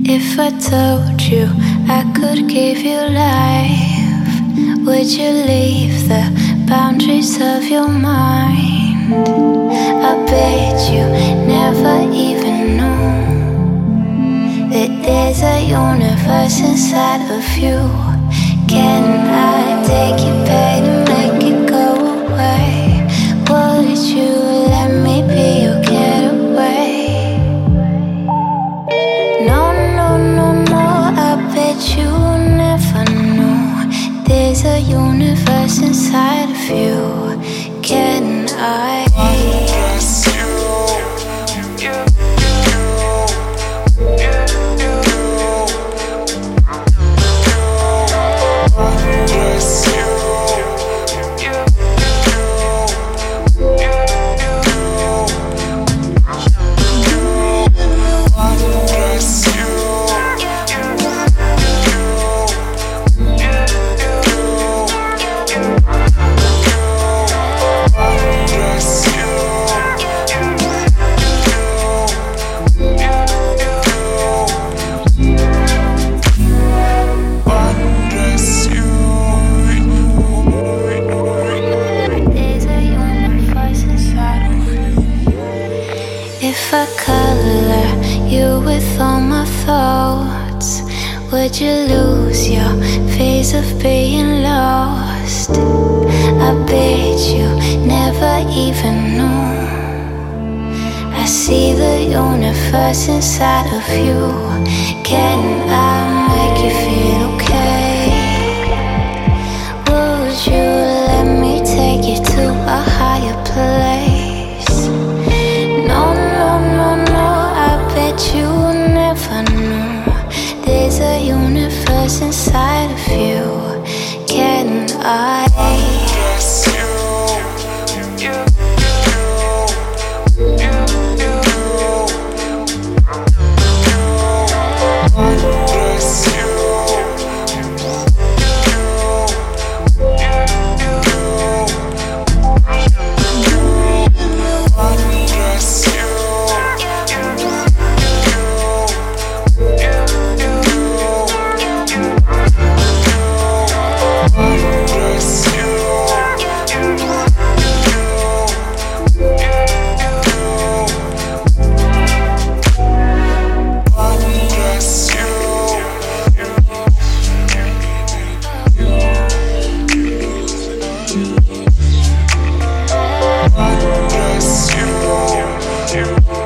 If I told you I could give you life, would you leave the boundaries of your mind? I bet you never even knew that there's a universe inside of you. Can I take you back and make it go away? Would you let me be your getaway? No, no, no, no, I bet you never knew there's a universe inside of you. Can I? If I color you with all my thoughts, would you lose your phase of being lost? I bet you never even knew. I see the universe inside of you. Can I make you feel okay? Would you let me take you to a higher place? No, you never knew there's a universe inside of you. Can I? You